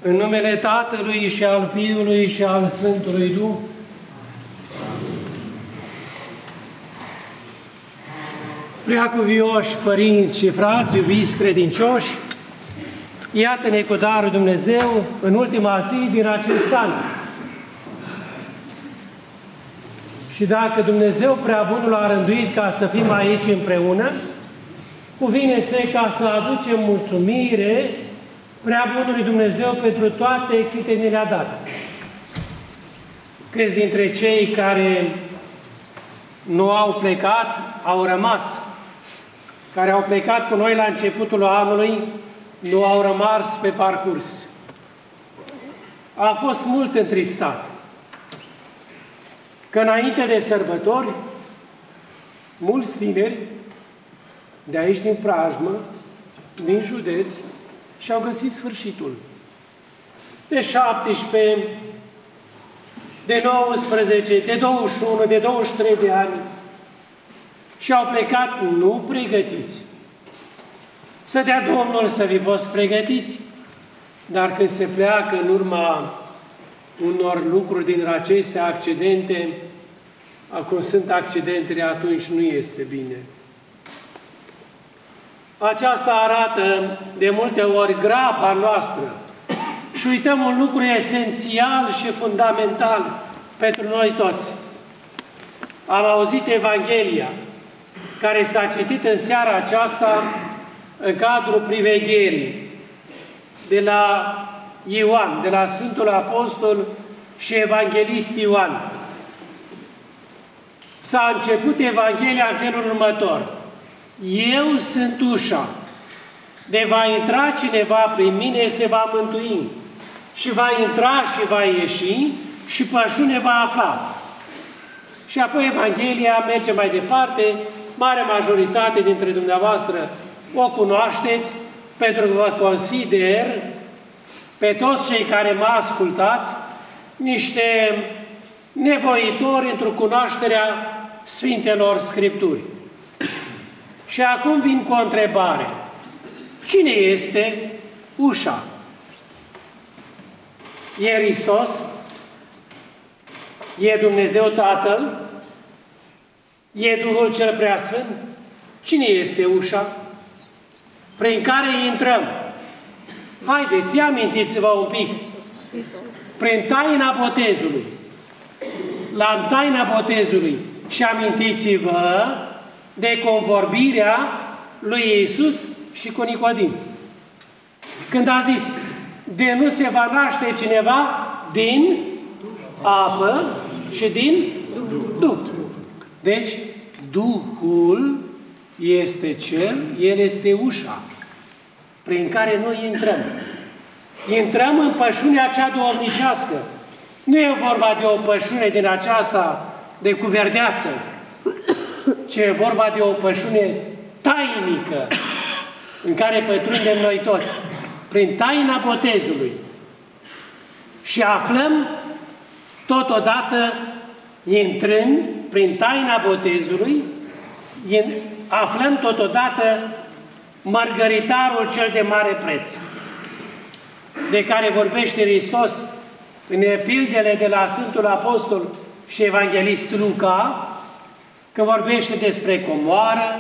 În numele Tatălui și al Fiului și al Sfântului Duh. Preacuvioși părinți și frați, iubiți credincioși, iată-ne cu darul Dumnezeu în ultima zi din acest an. Și dacă Dumnezeu Preabunul a rânduit ca să fim aici împreună, cuvine-se ca să aducem mulțumire Preabunului Dumnezeu pentru toate câte ne le-a dat. Câți dintre cei care nu au plecat, au rămas. Care au plecat cu noi la începutul anului, nu au rămas pe parcurs. A fost mult întristat. Că înainte de sărbători, mulți tineri de aici din Preajmă, din județ, și-au găsit sfârșitul. De 17, de 19, de 21, de 23 de ani și au plecat nu pregătiți. Să dea Domnul să fi fost pregătiți, dar când se pleacă în urma unor lucruri din aceste accidente, acum sunt accidentele, atunci nu este bine. Aceasta arată de multe ori graba noastră și uităm un lucru esențial și fundamental pentru noi toți. Am auzit Evanghelia care s-a citit în seara aceasta în cadrul privegherii de la Ioan, de la Sfântul Apostol și Evanghelist Ioan. S-a început Evanghelia în felul următor. Eu sunt ușa. De va intra cineva prin mine, se va mântui. Și va intra și va ieși și pășune va afla. Și apoi Evanghelia merge mai departe. Marea majoritate dintre dumneavoastră o cunoașteți, pentru că vă consider pe toți cei care mă ascultați niște nevoitori într-o cunoașterea Sfintelor Scripturi. Și acum vin cu o întrebare. Cine este ușa? E Hristos? E Dumnezeu Tatăl? E Duhul Cel Preasfânt? Cine este ușa? Prin care intrăm? Haideți, amintiți-vă un pic. Prin taina botezului. La taina botezului. Și amintiți-vă de convorbirea lui Iisus și cu Nicodim. Când a zis, de nu se va naște cineva din apă și din Duh. Deci, Duhul este Cel, El este ușa prin care noi intrăm. Intrăm în pășunea cea duhovnicească. Nu e vorba de o pășune din aceasta de cuverdeață, ci e vorba de o pășune tainică în care pătrundem noi toți, prin taina botezului. Și aflăm totodată, intrând prin taina botezului, aflăm totodată mărgăritarul cel de mare preț, de care vorbește Hristos în pildele de la Sfântul Apostol și Evanghelist Luca, când vorbește despre comoară,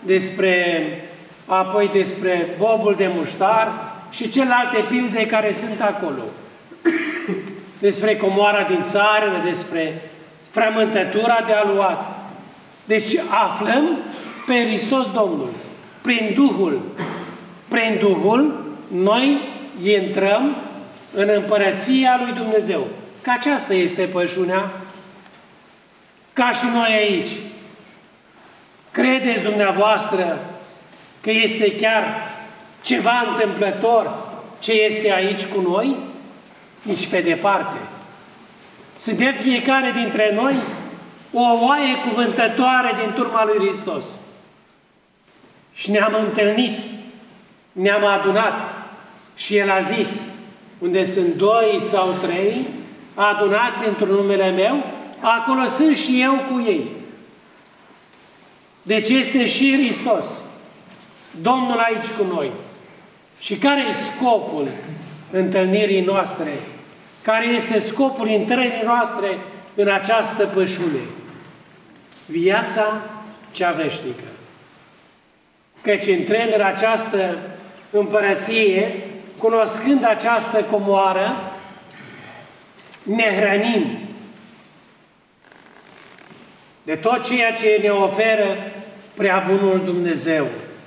apoi despre bobul de muștar și celelalte pilde care sunt acolo. Despre comoara din țară, despre frământătura de aluat. Deci aflăm pe Hristos Domnul. Prin Duhul. Prin Duhul noi intrăm în împărăția lui Dumnezeu. Că aceasta este pășunea. Ca și noi aici. Credeți dumneavoastră că este chiar ceva întâmplător ce este aici cu noi? Nici pe departe. Suntem fiecare dintre noi o oaie cuvântătoare din turma lui Hristos. Și ne-am întâlnit, ne-am adunat și El a zis, unde sunt 2 sau 3, adunați într-un numele meu, acolo sunt și eu cu ei. Deci este și Hristos, Domnul aici cu noi. Și care e scopul întâlnirii noastre, care este scopul intrării noastre în această pășune. Viața cea veșnică. Căci intrând în această împărăție, cunoscând această comoară, ne hrănim de tot ceea ce ne oferă prea bunul Dumnezeu.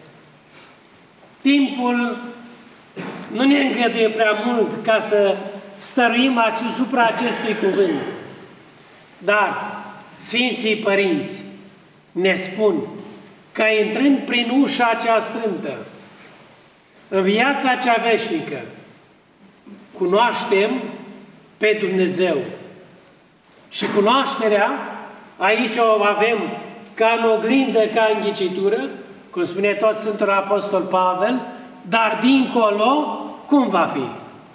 Timpul nu ne îngăduie prea mult ca să stăruim asupra acestui cuvânt. Dar Sfinții Părinți ne spun că intrând prin ușa cea strântă, în viața cea veșnică, cunoaștem pe Dumnezeu. Și cunoașterea, aici o avem ca în oglindă, ca în ghicitură, cum spune tot Sfântul Apostol Pavel, dar dincolo, cum va fi?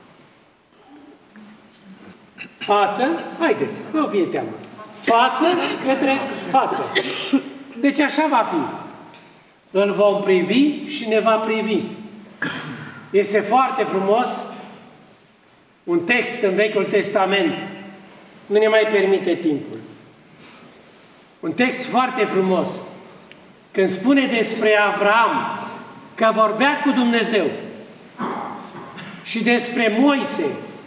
Față, haideți, nu fie teamă. Față către față. Deci așa va fi. Îl vom privi și ne va privi. Este foarte frumos un text în Vechiul Testament. Nu ne mai permite timpul. Un text foarte frumos. Când spune despre Avram că vorbea cu Dumnezeu și despre Moise,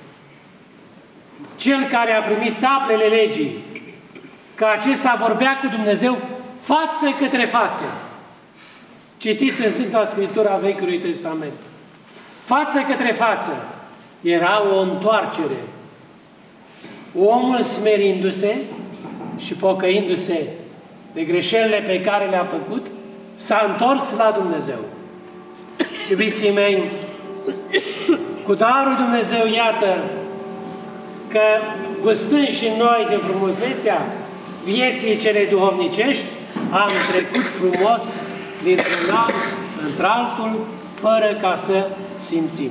cel care a primit tablele legii, că acesta vorbea cu Dumnezeu față către față. Citiți în Sfânta Scriptură a Vechiului Testament. Față către față era o întoarcere. Omul smerindu-se și pocăindu-se de greșelile pe care le-a făcut, s-a întors la Dumnezeu. Iubiții mei, cu darul Dumnezeu, iată că gustând și noi de frumusețea vieții cele duhovnicești, am trecut frumos dintr-un an într-altul, fără ca să simțim.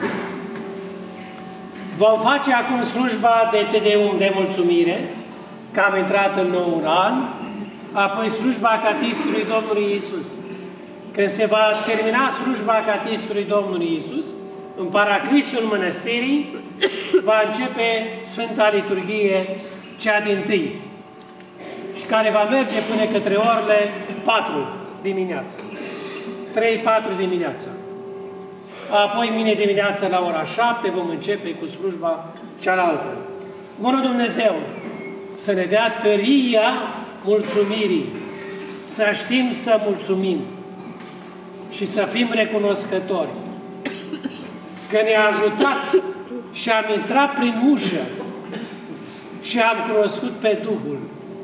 Vom face acum slujba de Tedeum de mulțumire, că am intrat în noul an, apoi slujba Catistului Domnului Iisus. Când se va termina slujba Catistului Domnului Iisus, în paraclisul mănăstirii, va începe Sfânta Liturghie, cea dintâi, și care va merge până către orele 4 dimineața. 3-4 dimineața. Apoi, mâine dimineața, la ora 7, vom începe cu slujba cealaltă. Bunul Dumnezeu să ne dea tăria mulțumirii, să știm să mulțumim și să fim recunoscători că ne-a ajutat și am intrat prin ușă și am cunoscut pe Duhul.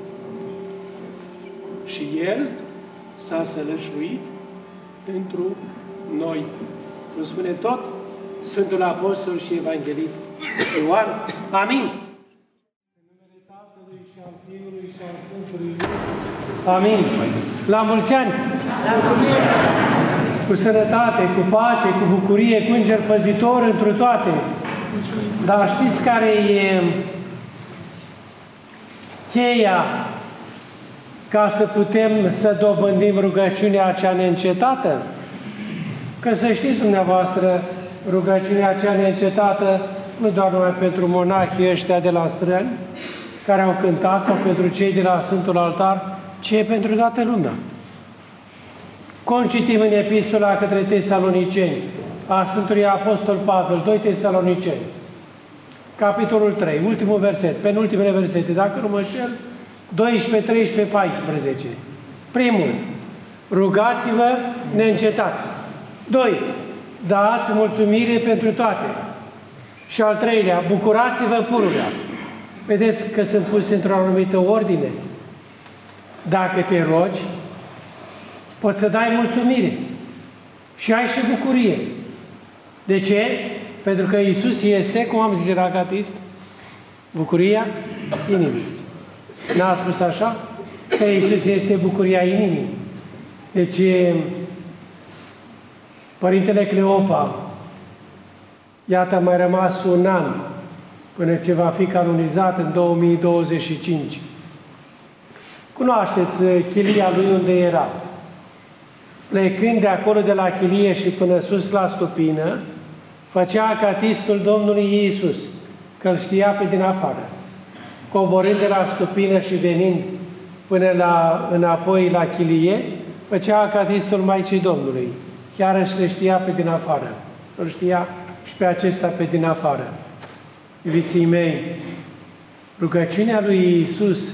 Și El s-a sălășluit pentru noi. Cum spune tot Sfântul Apostol și Evanghelist Ioan. Amin. În numele Tatălui și al Fiului și al Sfântului Duh. Amin. La mulți ani! Cu sănătate, cu pace, cu bucurie, cu înger păzitor întru toate. Dar știți care e cheia ca să putem să dobândim rugăciunea cea neîncetată? Că să știți dumneavoastră, rugăciunea cea neîncetată, nu doar numai pentru monahii ăștia de la străni, care au cântat, sau pentru cei de la Sfântul Altar, ci e pentru toată lumea. Cum citim în Epistola către Tesaloniceni, a Sfântului Apostol Pavel, 2 Tesaloniceni, capitolul 3, ultimul verset, penultimele versete, dacă nu mă înșel, 12, 13, 14. Primul, rugați-vă neîncetat. 2. Dați mulțumire pentru toate. Și al treilea, bucurați-vă pururea. Vedeți că sunt puse într-o anumită ordine. Dacă te rogi, poți să dai mulțumire. Și ai și bucurie. De ce? Pentru că Iisus este, cum am zis la catist, bucuria inimii. N-a spus așa? Că Iisus este bucuria inimii. Deci, Părintele Cleopa, iată, a mai rămas un an până ce va fi canonizat în 2025. Cunoașteți chilia lui unde era. Plecând de acolo de la chilie și până sus la stupină, făcea acatistul Domnului Iisus, că îl știa pe din afară, coborând de la stupină și venind până înapoi la chilie, făcea acatistul Maicii Domnului. Chiar își le știa pe din afară. Îl știa și pe acesta pe din afară. Iubiții mei, rugăciunea lui Iisus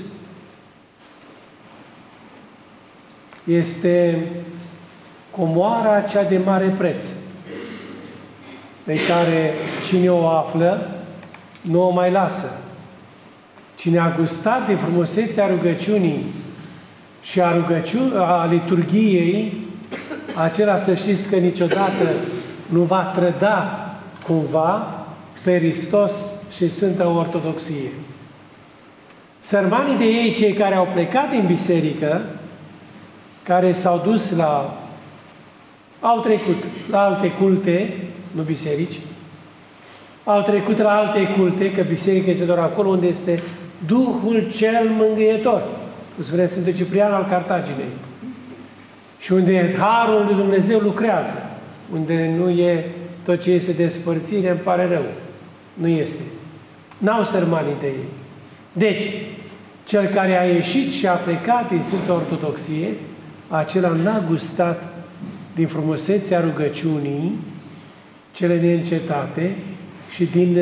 este comoara cea de mare preț, pe care cine o află, nu o mai lasă. Cine a gustat de frumusețea rugăciunii și a liturghiei, acela să știți că niciodată nu va trăda cumva pe Hristos și Sfânta Ortodoxie. Sărmanii de ei, cei care au plecat din biserică, care s-au dus au trecut la alte culte, nu biserici, au trecut la alte culte, că biserica este doar acolo unde este Duhul cel Mângâietor, cum spune Sfântul Ciprian al Cartaginei, și unde Harul lui Dumnezeu lucrează, unde nu e tot ce este despărțire, îmi pare rău. Nu este. N-au sărmanii de ei. Deci, cel care a ieșit și a plecat din Sfânta Ortodoxie, acela n-a gustat din frumusețea rugăciunii, cele neîncetate, și din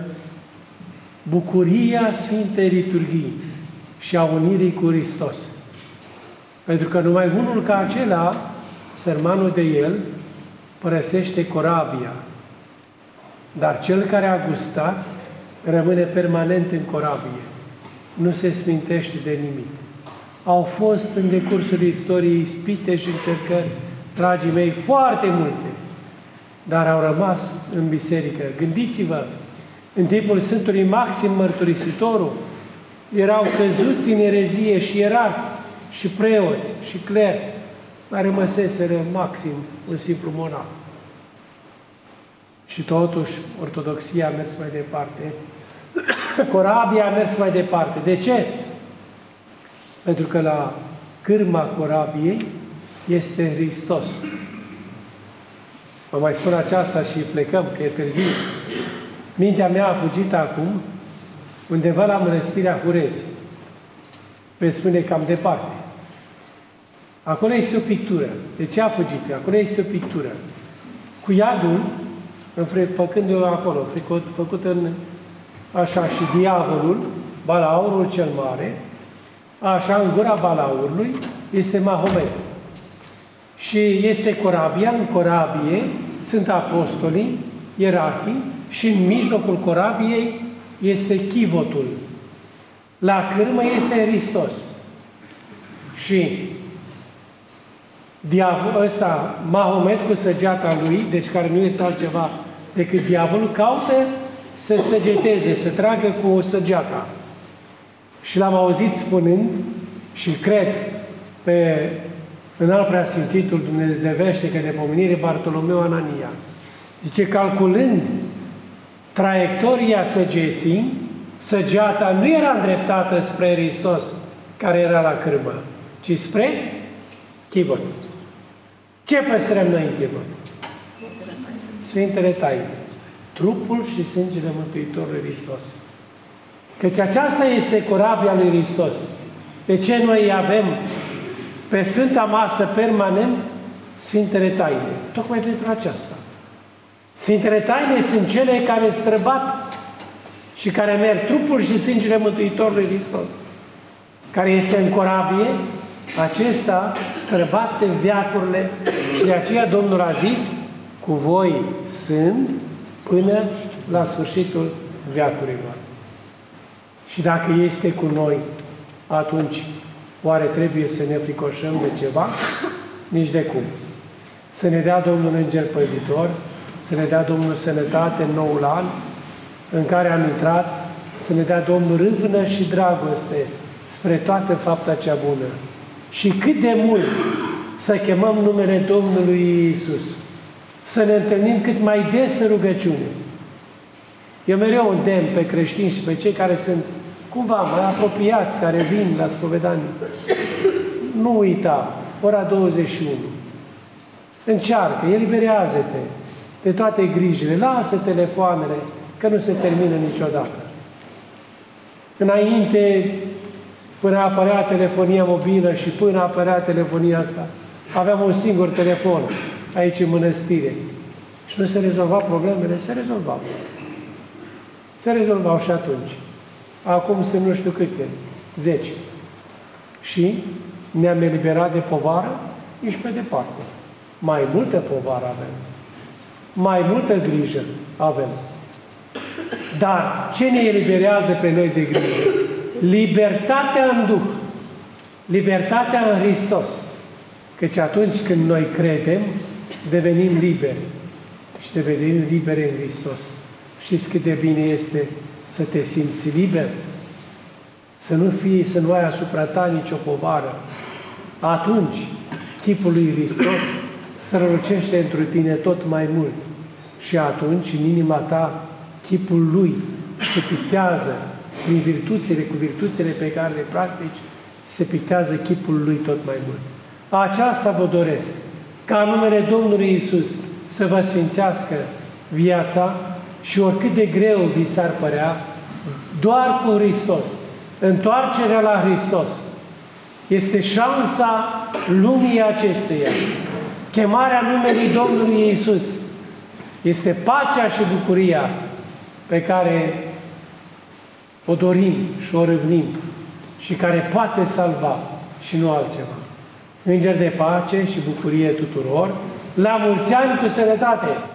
bucuria Sfintei Liturghii și a unirii cu Hristos. Pentru că numai unul ca acela, sărmanul de el, părăsește corabia. Dar cel care a gustat rămâne permanent în corabie. Nu se smintește de nimic. Au fost în decursul istoriei ispite și încercări, dragii mei, foarte multe, dar au rămas în biserică. Gândiți-vă, în timpul Sfântului Maxim Mărturisitorul, erau căzuți în erezie și ierarhi, și preoți, și cleri, mai rămăseseră Maxim un simplu monah. Și totuși, Ortodoxia a mers mai departe. Corabia a mers mai departe. De ce? Pentru că la cârma corabiei este Hristos. Vă mai spun aceasta și plecăm, că e târziu. Mintea mea a fugit acum undeva la Mănăstirea Hurezi. Veți spune cam departe. Acolo este o pictură. De ce a fugit? Acolo este o pictură. Cu iadul, făcând-o acolo, făcut în așa, și diavolul, balaurul cel mare, așa, în gura balaurului, este Mahomet. Și este corabia, în corabie sunt apostolii, ierarhii, și în mijlocul corabiei este chivotul. La cârmă este Hristos. Și diavolul ăsta, Mahomet cu săgeata lui, deci care nu este altceva decât diavolul, caută să săgeteze, să tragă cu săgeata. Și l-am auzit spunând, și cred pe înalt preasfințitul dumnezevește că de pomenire Bartolomeu Anania. Zice, calculând traiectoria săgeții, săgeata nu era îndreptată spre Hristos, care era la cârmă, ci spre chivot. Ce păstrăm noi în chivot? Sfintele taine. Trupul și sângele Mântuitorului Hristos. Căci aceasta este corabia lui Hristos. De ce noi avem pe Sfânta Masă permanent Sfintele taine? Tocmai pentru aceasta. Sfintele taine sunt cele care străbat și care merg trupul și sângele Mântuitorului Hristos. Care este în corabie, acesta străbate veacurile și de aceea Domnul a zis, cu voi sunt până la sfârșitul veacurilor. Și dacă este cu noi, atunci oare trebuie să ne fricoșăm de ceva? Nici de cum. Să ne dea Domnul Înger Păzitor, să ne dea Domnul sănătate în noul an în care am intrat, să ne dea Domnul râvnă și dragoste spre toată fapta cea bună. Și cât de mult să chemăm numele Domnului Iisus, să ne întâlnim cât mai des în rugăciune. Eu mereu îndemn pe creștini și pe cei care sunt cumva mai apropiați, care vin la spovedanie. Nu uita, ora 21. Încearcă, eliberează-te. de toate grijile. Lasă telefoanele, că nu se termină niciodată. Înainte, până apărea telefonia mobilă și până apărea telefonia asta, aveam un singur telefon aici în mănăstire. Și nu se rezolva problemele? Se rezolvau. Se rezolvau și atunci. Acum sunt nu știu câte, 10. Și ne-am eliberat de povară nici pe departe. Mai multă povară avem. Mai multă grijă avem. Dar ce ne eliberează pe noi de grijă? Libertatea în Duh. Libertatea în Hristos. Căci atunci când noi credem, devenim liberi. Și devenim liberi în Hristos. Știți cât de bine este să te simți liber? Să nu ai asupra ta nicio povară. Atunci, chipul lui Hristos strălucește într tine tot mai mult. Și atunci, în inima ta, chipul Lui se pictează prin virtuțile, cu virtuțile pe care le practici, se pictează chipul Lui tot mai mult. Aceasta vă doresc, ca în numele Domnului Iisus să vă sfințească viața și oricât de greu vi s-ar părea, doar cu Hristos, întoarcerea la Hristos, este șansa lumii acesteia. Chemarea numelui Domnului Iisus este pacea și bucuria pe care o dorim și o râvnim și care poate salva și nu altceva. Îngeri de pace și bucurie tuturor, la mulți ani cu sănătate!